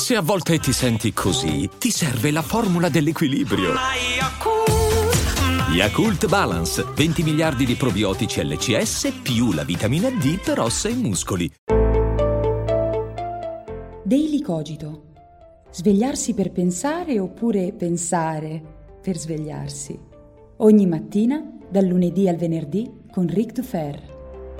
Se a volte ti senti così, ti serve la formula dell'equilibrio. Yakult Balance, 20 miliardi di probiotici LCS più la vitamina D per ossa e muscoli. Daily Cogito. Svegliarsi per pensare oppure pensare per svegliarsi. Ogni mattina, dal lunedì al venerdì, con Ric Dufer.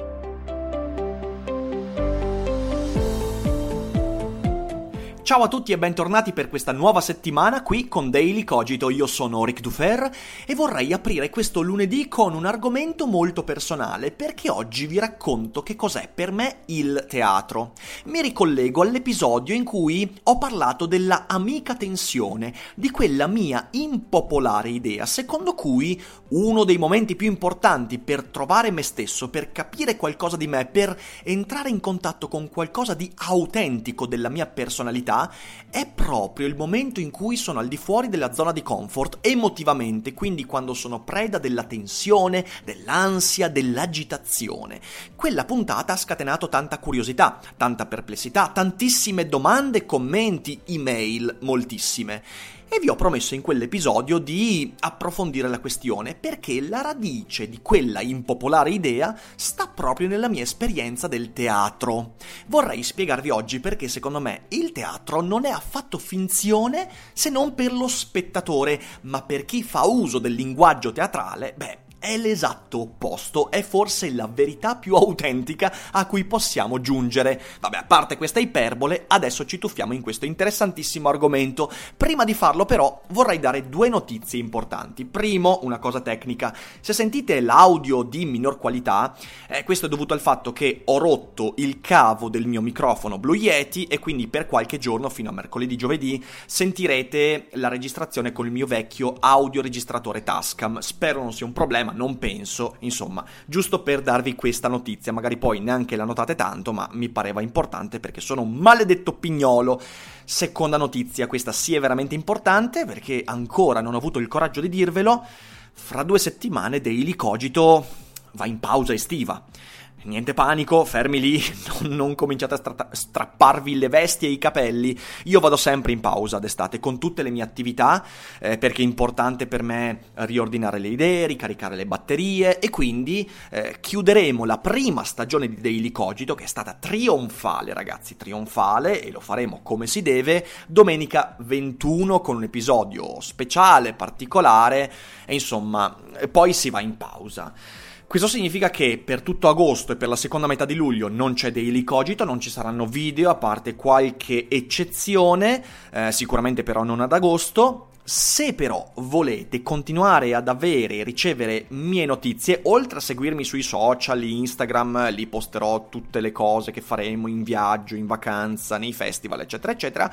Ciao a tutti e bentornati per questa nuova settimana qui con Daily Cogito. Io sono Ric Dufer e vorrei aprire questo lunedì con un argomento molto personale, perché oggi vi racconto che cos'è per me il teatro. Mi ricollego all'episodio in cui ho parlato della amica tensione, di quella mia impopolare idea secondo cui uno dei momenti più importanti per trovare me stesso, per capire qualcosa di me, per entrare in contatto con qualcosa di autentico della mia personalità è proprio il momento in cui sono al di fuori della zona di comfort emotivamente, quindi quando sono preda della tensione, dell'ansia, dell'agitazione. Quella puntata ha scatenato tanta curiosità, tanta perplessità, tantissime domande, commenti, email, moltissime. E vi ho promesso in quell'episodio di approfondire la questione, perché la radice di quella impopolare idea sta proprio nella mia esperienza del teatro. Vorrei spiegarvi oggi perché secondo me il teatro non è affatto finzione se non per lo spettatore, ma per chi fa uso del linguaggio teatrale, è l'esatto opposto, è forse la verità più autentica a cui possiamo giungere. A parte questa iperbole, adesso ci tuffiamo in questo interessantissimo argomento. Prima di farlo però vorrei dare due notizie importanti. Primo, una cosa tecnica. Se sentite l'audio di minor qualità, questo è dovuto al fatto che ho rotto il cavo del mio microfono Blue Yeti e quindi per qualche giorno, fino a mercoledì-giovedì, sentirete la registrazione con il mio vecchio audioregistratore Tascam. Spero non sia un problema, non penso, insomma, giusto per darvi questa notizia, magari poi neanche la notate tanto, ma mi pareva importante perché sono un maledetto pignolo. Seconda notizia, questa sì è veramente importante perché ancora non ho avuto il coraggio di dirvelo, fra 2 settimane Daily Cogito va in pausa estiva. Niente panico, fermi lì, non cominciate a strapparvi le vesti e i capelli. Io vado sempre in pausa d'estate con tutte le mie attività, perché è importante per me riordinare le idee, ricaricare le batterie e quindi chiuderemo la prima stagione di Daily Cogito, che è stata trionfale, ragazzi, trionfale, e lo faremo come si deve, domenica 21 con un episodio speciale, particolare, e insomma, poi si va in pausa. Questo significa che per tutto agosto e per la seconda metà di luglio non c'è Daily Cogito, non ci saranno video, a parte qualche eccezione, sicuramente però non ad agosto. Se però volete continuare ad avere e ricevere mie notizie, oltre a seguirmi sui social, Instagram, lì posterò tutte le cose che faremo in viaggio, in vacanza, nei festival, eccetera, eccetera,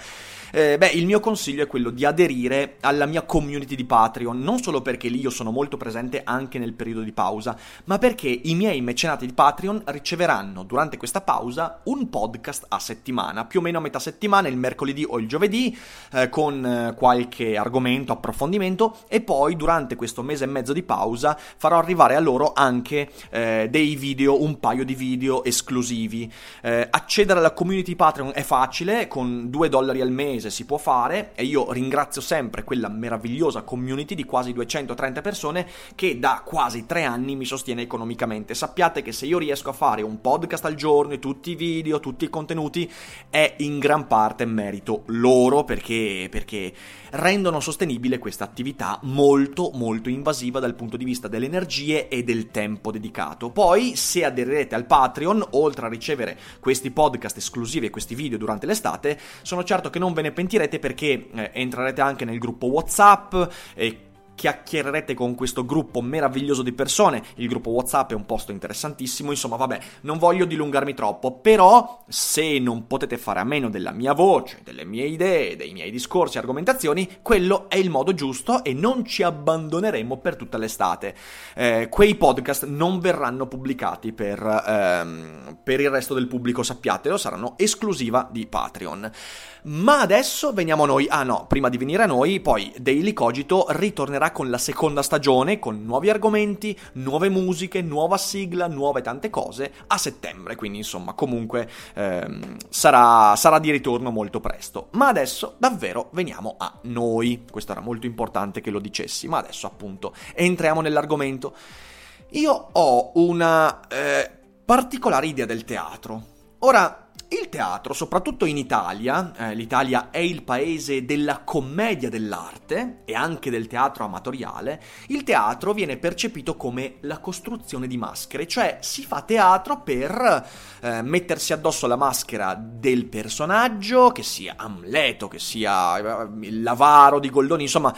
il mio consiglio è quello di aderire alla mia community di Patreon, non solo perché lì io sono molto presente anche nel periodo di pausa, ma perché i miei mecenati di Patreon riceveranno durante questa pausa un podcast a settimana, più o meno a metà settimana, il mercoledì o il giovedì, con qualche argomento, approfondimento, e poi durante questo mese e mezzo di pausa farò arrivare a loro anche dei video, un paio di video esclusivi. Accedere alla community Patreon è facile, con $2 al mese si può fare, e io ringrazio sempre quella meravigliosa community di quasi 230 persone che da quasi 3 anni mi sostiene economicamente. Sappiate che se io riesco a fare un podcast al giorno e tutti i video, tutti i contenuti, è in gran parte merito loro, perché rendono sostenibile questa attività molto molto invasiva dal punto di vista delle energie e del tempo dedicato. Poi, se aderirete al Patreon, oltre a ricevere questi podcast esclusivi e questi video durante l'estate, sono certo che non ve ne pentirete, perché entrerete anche nel gruppo WhatsApp e chiacchiererete con questo gruppo meraviglioso di persone. Il gruppo WhatsApp è un posto interessantissimo, insomma non voglio dilungarmi troppo, però se non potete fare a meno della mia voce, delle mie idee, dei miei discorsi e argomentazioni, quello è il modo giusto e non ci abbandoneremo per tutta l'estate. Quei podcast non verranno pubblicati per il resto del pubblico, sappiatelo, saranno esclusiva di Patreon. Ma adesso veniamo a noi. Prima di venire a noi, poi Daily Cogito ritornerà ripartirà con la seconda stagione, con nuovi argomenti, nuove musiche, nuova sigla, nuove tante cose a settembre, quindi insomma comunque sarà di ritorno molto presto. Ma adesso davvero veniamo a noi, questo era molto importante che lo dicessi, ma adesso appunto entriamo nell'argomento. Io ho una particolare idea del teatro. Ora, il teatro, soprattutto in Italia, l'Italia è il paese della commedia dell'arte e anche del teatro amatoriale, il teatro viene percepito come la costruzione di maschere, cioè si fa teatro per mettersi addosso la maschera del personaggio, che sia Amleto, che sia l'avaro di Goldoni, insomma,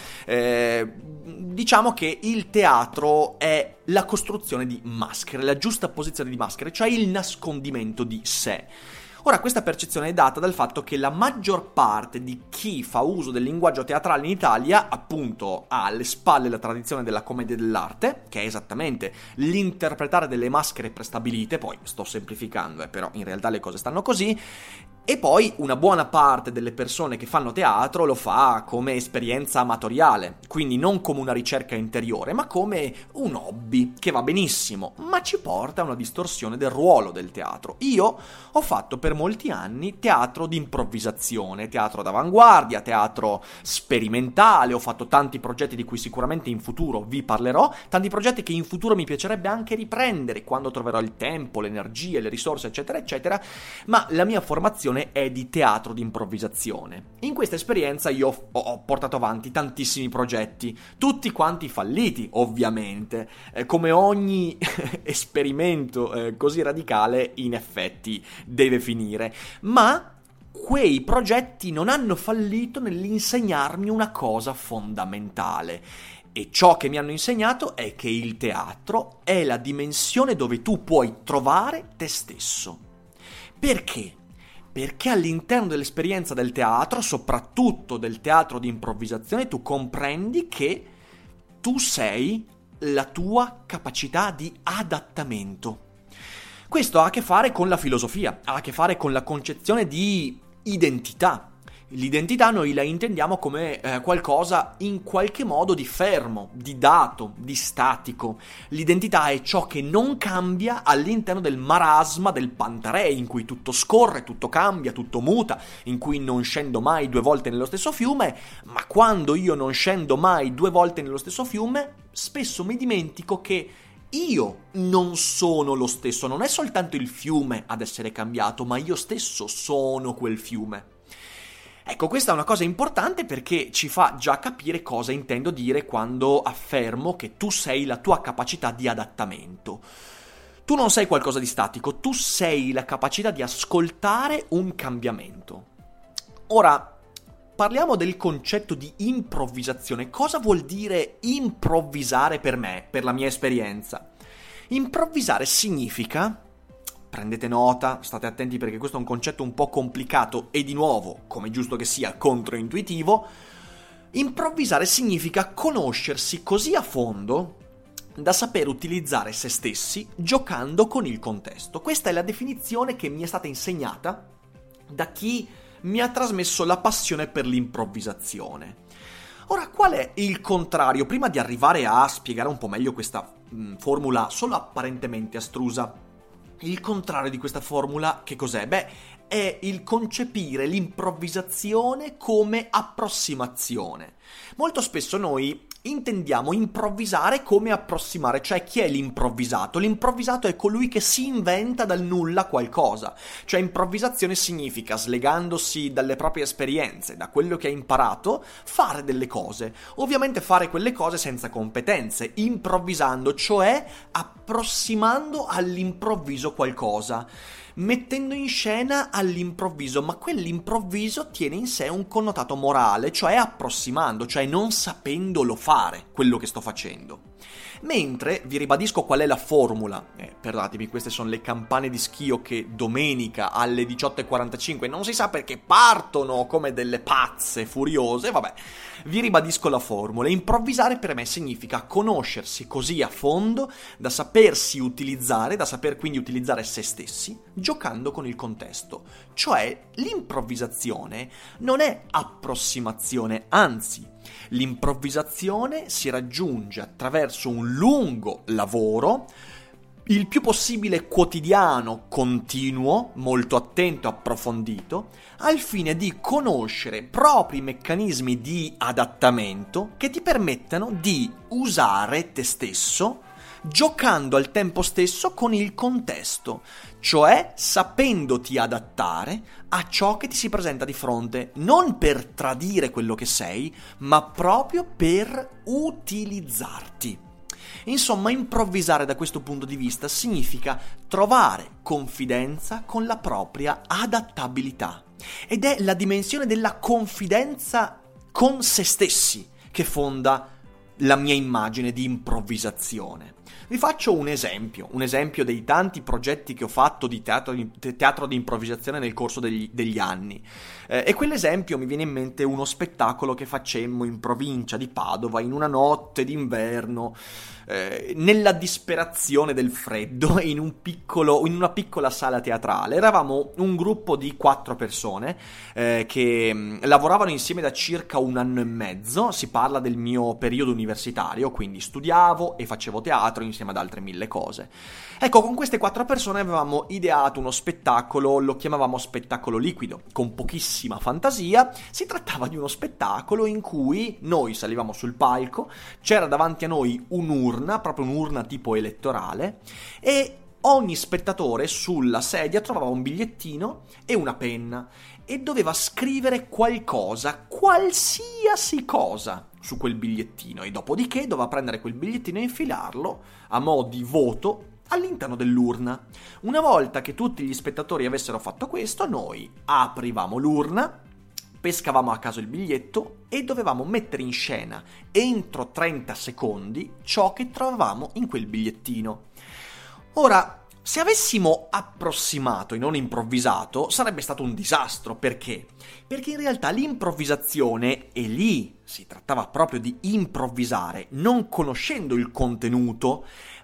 diciamo che il teatro è la costruzione di maschere, la giusta posizione di maschere, cioè il nascondimento di sé. Ora, questa percezione è data dal fatto che la maggior parte di chi fa uso del linguaggio teatrale in Italia, appunto, ha alle spalle la tradizione della commedia dell'arte, che è esattamente l'interpretare delle maschere prestabilite, poi sto semplificando, però in realtà le cose stanno così, e poi una buona parte delle persone che fanno teatro lo fa come esperienza amatoriale, quindi non come una ricerca interiore, ma come un hobby, che va benissimo, ma ci porta a una distorsione del ruolo del teatro. Io ho fatto per molti anni teatro di improvvisazione, teatro d'avanguardia, teatro sperimentale, ho fatto tanti progetti di cui sicuramente in futuro vi parlerò, tanti progetti che in futuro mi piacerebbe anche riprendere quando troverò il tempo, le energie, le risorse, eccetera, eccetera, ma la mia formazione è di teatro di improvvisazione. In questa esperienza io ho portato avanti tantissimi progetti, tutti quanti falliti, ovviamente, come ogni esperimento così radicale in effetti deve finire, ma quei progetti non hanno fallito nell'insegnarmi una cosa fondamentale. E ciò che mi hanno insegnato è che il teatro è la dimensione dove tu puoi trovare te stesso. Perché? Perché all'interno dell'esperienza del teatro, soprattutto del teatro di improvvisazione, tu comprendi che tu sei la tua capacità di adattamento. Questo ha a che fare con la filosofia, ha a che fare con la concezione di identità. L'identità noi la intendiamo come qualcosa in qualche modo di fermo, di dato, di statico. L'identità è ciò che non cambia all'interno del marasma del Pantarei, in cui tutto scorre, tutto cambia, tutto muta, in cui non scendo mai 2 volte nello stesso fiume, ma quando io non scendo mai 2 volte nello stesso fiume, spesso mi dimentico che io non sono lo stesso, non è soltanto il fiume ad essere cambiato, ma io stesso sono quel fiume. Ecco, questa è una cosa importante perché ci fa già capire cosa intendo dire quando affermo che tu sei la tua capacità di adattamento. Tu non sei qualcosa di statico, tu sei la capacità di ascoltare un cambiamento. Ora, parliamo del concetto di improvvisazione. Cosa vuol dire improvvisare per me, per la mia esperienza? Improvvisare significa... Prendete nota, state attenti perché questo è un concetto un po' complicato e di nuovo, come giusto che sia, controintuitivo. Improvvisare significa conoscersi così a fondo da saper utilizzare se stessi giocando con il contesto. Questa è la definizione che mi è stata insegnata da chi mi ha trasmesso la passione per l'improvvisazione. Ora, qual è il contrario? Prima di arrivare a spiegare un po' meglio questa formula solo apparentemente astrusa, il contrario di questa formula che cos'è? Beh, è il concepire l'improvvisazione come approssimazione. Molto spesso noi intendiamo improvvisare come approssimare, cioè chi è l'improvvisato? L'improvvisato è colui che si inventa dal nulla qualcosa, cioè improvvisazione significa, slegandosi dalle proprie esperienze, da quello che ha imparato, fare delle cose, ovviamente fare quelle cose senza competenze, improvvisando, cioè approssimando all'improvviso qualcosa, mettendo in scena all'improvviso, ma quell'improvviso tiene in sé un connotato morale, cioè approssimando, cioè non sapendolo fare quello che sto facendo. Mentre vi ribadisco qual è la formula, perdonatemi, queste sono le campane di Schio che domenica alle 18:45 non si sa perché partono come delle pazze furiose, vabbè, vi ribadisco la formula. Improvvisare per me significa conoscersi così a fondo da sapersi utilizzare, da saper quindi utilizzare se stessi, giocando con il contesto. Cioè l'improvvisazione non è approssimazione, anzi, L'improvvisazione si raggiunge attraverso un lungo lavoro, il più possibile quotidiano, continuo, molto attento, approfondito, al fine di conoscere propri meccanismi di adattamento che ti permettano di usare te stesso, giocando al tempo stesso con il contesto, cioè sapendoti adattare a ciò che ti si presenta di fronte, non per tradire quello che sei, ma proprio per utilizzarti. Insomma, improvvisare da questo punto di vista significa trovare confidenza con la propria adattabilità. Ed è la dimensione della confidenza con se stessi che fonda la mia immagine di improvvisazione. Vi faccio un esempio dei tanti progetti che ho fatto di teatro di improvvisazione nel corso degli anni. E quell'esempio mi viene in mente uno spettacolo che facemmo in provincia di Padova in una notte d'inverno, nella disperazione del freddo, in una piccola sala teatrale. Eravamo un gruppo di 4 persone che lavoravano insieme da circa 1 anno e mezzo. Si parla del mio periodo universitario, quindi studiavo e facevo teatro insieme ad altre 1000 cose. Ecco, con queste 4 persone avevamo ideato uno spettacolo, lo chiamavamo spettacolo liquido, con pochissima fantasia. Si trattava di uno spettacolo in cui noi salivamo sul palco, c'era davanti a noi proprio un'urna tipo elettorale, e ogni spettatore sulla sedia trovava un bigliettino e una penna e doveva scrivere qualcosa, qualsiasi cosa, su quel bigliettino, e dopodiché doveva prendere quel bigliettino e infilarlo a mo' di voto all'interno dell'urna. Una volta che tutti gli spettatori avessero fatto questo, noi aprivamo l'urna, pescavamo a caso il biglietto e dovevamo mettere in scena entro 30 secondi ciò che trovavamo in quel bigliettino. Ora, se avessimo approssimato e non improvvisato, sarebbe stato un disastro. Perché? Perché in realtà l'improvvisazione, e lì si trattava proprio di improvvisare, non conoscendo il contenuto,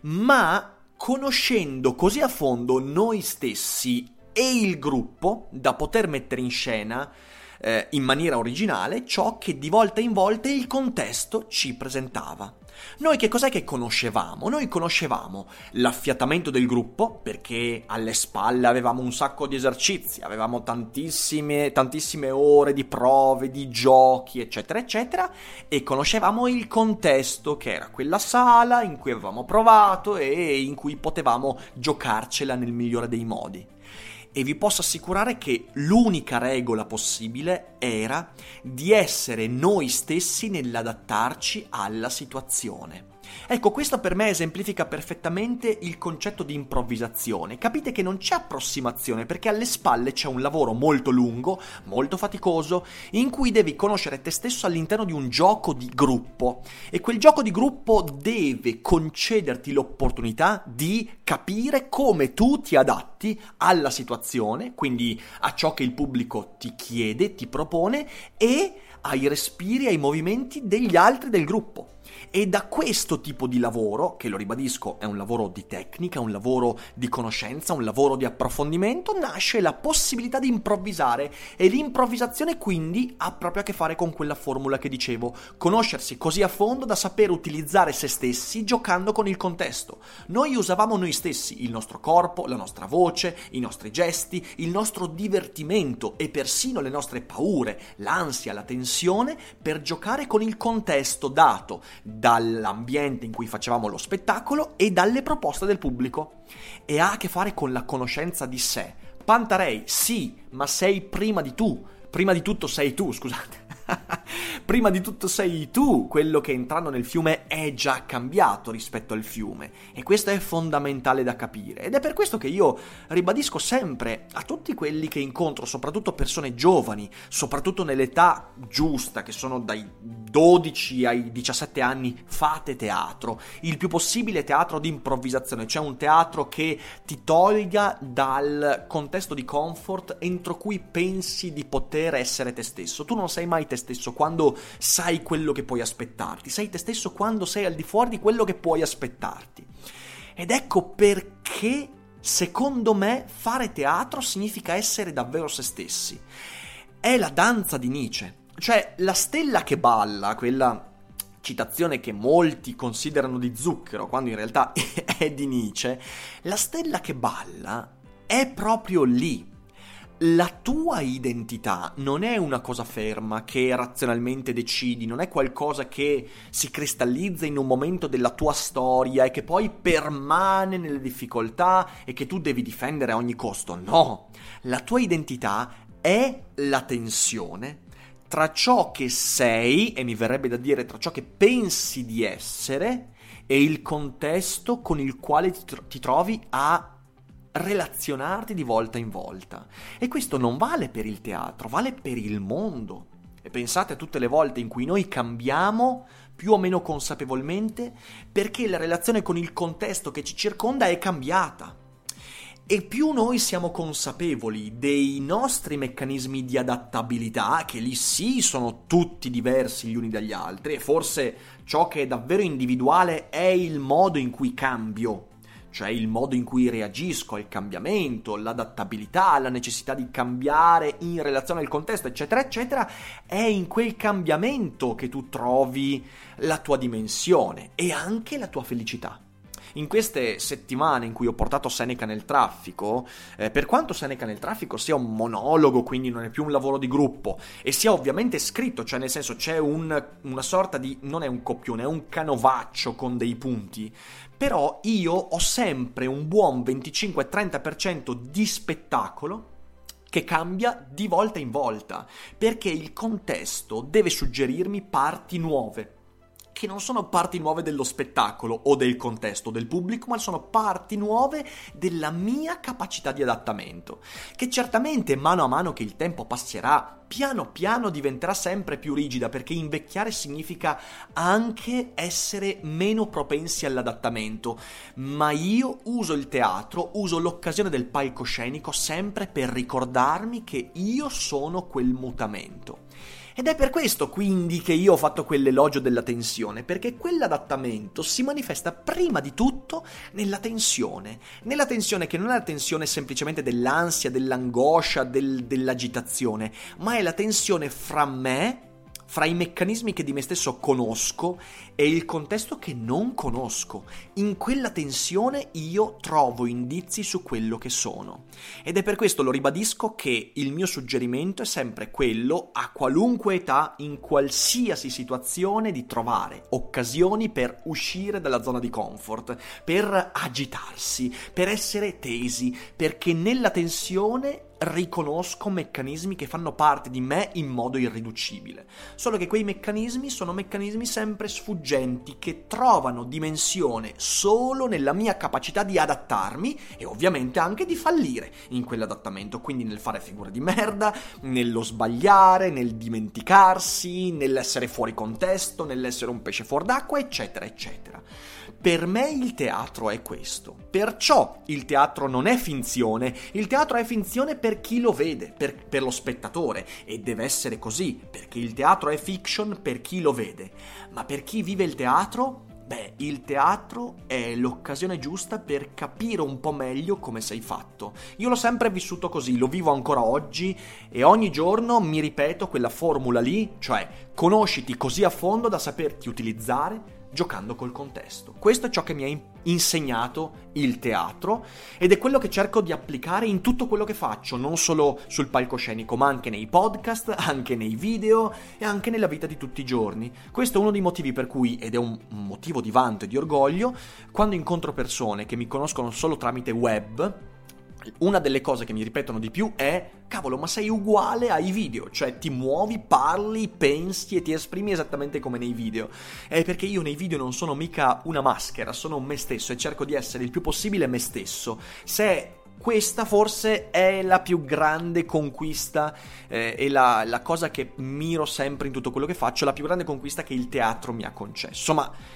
ma conoscendo così a fondo noi stessi e il gruppo da poter mettere in scena in maniera originale ciò che di volta in volta il contesto ci presentava. Noi che cos'è che conoscevamo? Noi conoscevamo l'affiatamento del gruppo, perché alle spalle avevamo un sacco di esercizi, avevamo tantissime ore di prove, di giochi, eccetera, eccetera, e conoscevamo il contesto, che era quella sala in cui avevamo provato e in cui potevamo giocarcela nel migliore dei modi. E vi posso assicurare che l'unica regola possibile era di essere noi stessi nell'adattarci alla situazione. Ecco, questo per me esemplifica perfettamente il concetto di improvvisazione. Capite che non c'è approssimazione, perché alle spalle c'è un lavoro molto lungo, molto faticoso, in cui devi conoscere te stesso all'interno di un gioco di gruppo. E quel gioco di gruppo deve concederti l'opportunità di capire come tu ti adatti alla situazione, quindi a ciò che il pubblico ti chiede, ti propone, e ai respiri, ai movimenti degli altri del gruppo. E da questo tipo di lavoro, che lo ribadisco è un lavoro di tecnica, un lavoro di conoscenza, un lavoro di approfondimento, nasce la possibilità di improvvisare, e l'improvvisazione quindi ha proprio a che fare con quella formula che dicevo: conoscersi così a fondo da saper utilizzare se stessi giocando con il contesto. Noi usavamo noi stessi, il nostro corpo, la nostra voce, i nostri gesti, il nostro divertimento e persino le nostre paure, l'ansia, la tensione, per giocare con il contesto dato dall'ambiente in cui facevamo lo spettacolo e dalle proposte del pubblico. E ha a che fare con la conoscenza di sé. Pantarei, sì, ma sei prima di tutto sei tu, scusate. Prima di tutto sei tu quello che, entrando nel fiume, è già cambiato rispetto al fiume, e questo è fondamentale da capire. Ed è per questo che io ribadisco sempre a tutti quelli che incontro, soprattutto persone giovani, soprattutto nell'età giusta, che sono dai 12 ai 17 anni: fate teatro, il più possibile teatro di improvvisazione, cioè un teatro che ti tolga dal contesto di comfort entro cui pensi di poter essere te stesso. Tu non sei mai te stesso quando sai quello che puoi aspettarti, sei te stesso quando sei al di fuori di quello che puoi aspettarti. Ed ecco perché, secondo me, fare teatro significa essere davvero se stessi. È la danza di Nietzsche. Cioè, la stella che balla, quella citazione che molti considerano di Zucchero, quando in realtà è di Nietzsche, la stella che balla è proprio lì. La tua identità non è una cosa ferma che razionalmente decidi, non è qualcosa che si cristallizza in un momento della tua storia e che poi permane nelle difficoltà e che tu devi difendere a ogni costo. No, la tua identità è la tensione tra ciò che sei, e mi verrebbe da dire tra ciò che pensi di essere, e il contesto con il quale ti trovi a relazionarti di volta in volta. E questo non vale per il teatro, vale per il mondo. E pensate a tutte le volte in cui noi cambiamo, più o meno consapevolmente, perché la relazione con il contesto che ci circonda è cambiata. E più noi siamo consapevoli dei nostri meccanismi di adattabilità, che lì sì sono tutti diversi gli uni dagli altri, e forse ciò che è davvero individuale è il modo in cui cambio, cioè il modo in cui reagisco al cambiamento, l'adattabilità, la necessità di cambiare in relazione al contesto, eccetera, eccetera, è in quel cambiamento che tu trovi la tua dimensione e anche la tua felicità. In queste settimane in cui ho portato Seneca nel traffico, per quanto Seneca nel traffico sia un monologo, quindi non è più un lavoro di gruppo, e sia ovviamente scritto, cioè nel senso c'è una sorta di, non è un copione, è un canovaccio con dei punti, però io ho sempre un buon 25-30% di spettacolo che cambia di volta in volta, perché il contesto deve suggerirmi parti nuove, che non sono parti nuove dello spettacolo o del contesto del pubblico, ma sono parti nuove della mia capacità di adattamento, che certamente mano a mano che il tempo passerà, piano piano diventerà sempre più rigida, perché invecchiare significa anche essere meno propensi all'adattamento, ma io uso il teatro, uso l'occasione del palcoscenico sempre per ricordarmi che io sono quel mutamento. Ed è per questo quindi che io ho fatto quell'elogio della tensione, perché quell'adattamento si manifesta prima di tutto nella tensione che non è la tensione semplicemente dell'ansia, dell'angoscia, dell'agitazione, ma è la tensione fra me, fra i meccanismi che di me stesso conosco e il contesto che non conosco. In quella tensione io trovo indizi su quello che sono. Ed è per questo, lo ribadisco, che il mio suggerimento è sempre quello, a qualunque età, in qualsiasi situazione, di trovare occasioni per uscire dalla zona di comfort, per agitarsi, per essere tesi, perché nella tensione riconosco meccanismi che fanno parte di me in modo irriducibile. Solo che quei meccanismi sono meccanismi sempre sfuggenti, che trovano dimensione solo nella mia capacità di adattarmi e ovviamente anche di fallire in quell'adattamento, quindi nel fare figure di merda, nello sbagliare, nel dimenticarsi, nell'essere fuori contesto, nell'essere un pesce fuor d'acqua, eccetera, eccetera. Per me il teatro è questo. Perciò il teatro non è finzione, il teatro è finzione per chi lo vede, per lo spettatore, e deve essere così, perché il teatro è fiction per chi lo vede. Ma per chi vive il teatro, il teatro è l'occasione giusta per capire un po' meglio come sei fatto. Io l'ho sempre vissuto così, lo vivo ancora oggi e ogni giorno mi ripeto quella formula lì, cioè conosciti così a fondo da saperti utilizzare giocando col contesto. Questo è ciò che mi ha insegnato il teatro ed è quello che cerco di applicare in tutto quello che faccio, non solo sul palcoscenico, ma anche nei podcast, anche nei video e anche nella vita di tutti i giorni. Questo è uno dei motivi per cui, ed è un motivo di vanto e di orgoglio, quando incontro persone che mi conoscono solo tramite web, una delle cose che mi ripetono di più è: cavolo, ma sei uguale ai video, cioè ti muovi, parli, pensi e ti esprimi esattamente come nei video. È perché io nei video non sono mica una maschera, sono me stesso e cerco di essere il più possibile me stesso. Se questa forse è la più grande conquista e la cosa che miro sempre in tutto quello che faccio, la più grande conquista che il teatro mi ha concesso. Ma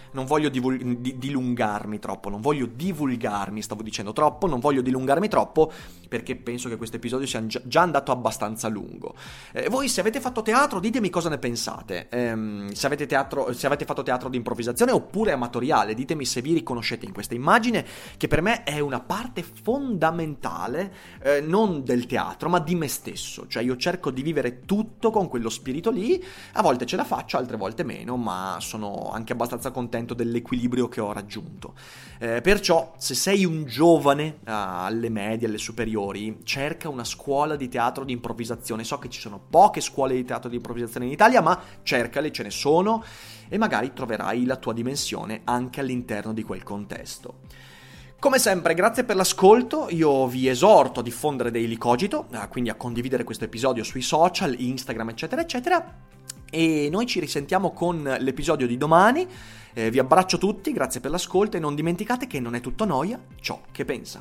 non voglio dilungarmi troppo, non voglio divulgarmi, stavo dicendo troppo, non voglio dilungarmi troppo perché penso che questo episodio sia già andato abbastanza lungo. Voi se avete fatto teatro ditemi cosa ne pensate, se avete fatto teatro di improvvisazione oppure amatoriale, ditemi se vi riconoscete in questa immagine che per me è una parte fondamentale non del teatro ma di me stesso, cioè io cerco di vivere tutto con quello spirito lì, a volte ce la faccio, altre volte meno, ma sono anche abbastanza contento dell'equilibrio che ho raggiunto. Perciò se sei un giovane alle medie, alle superiori, cerca una scuola di teatro di improvvisazione. So che ci sono poche scuole di teatro di improvvisazione in Italia, ma cercale, ce ne sono, e magari troverai la tua dimensione anche all'interno di quel contesto. Come sempre, grazie per l'ascolto, io vi esorto a diffondere Daily Cogito, quindi a condividere questo episodio sui social, Instagram, eccetera, eccetera, e noi ci risentiamo con l'episodio di domani. Vi abbraccio tutti, grazie per l'ascolto e non dimenticate che non è tutto noia ciò che pensa.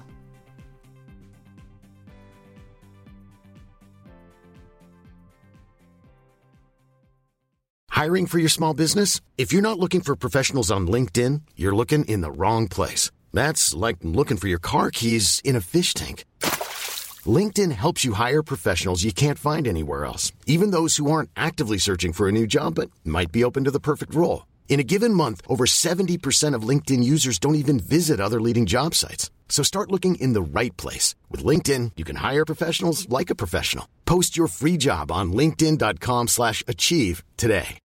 Hiring for your small business? If you're not looking for professionals on LinkedIn, you're looking in the wrong place. That's like looking for your car keys in a fish tank. LinkedIn helps you hire professionals you can't find anywhere else, even those who aren't actively searching for a new job but might be open to the perfect role. In a given month, over 70% of LinkedIn users don't even visit other leading job sites. So start looking in the right place. With LinkedIn, you can hire professionals like a professional. Post your free job on linkedin.com/achieve today.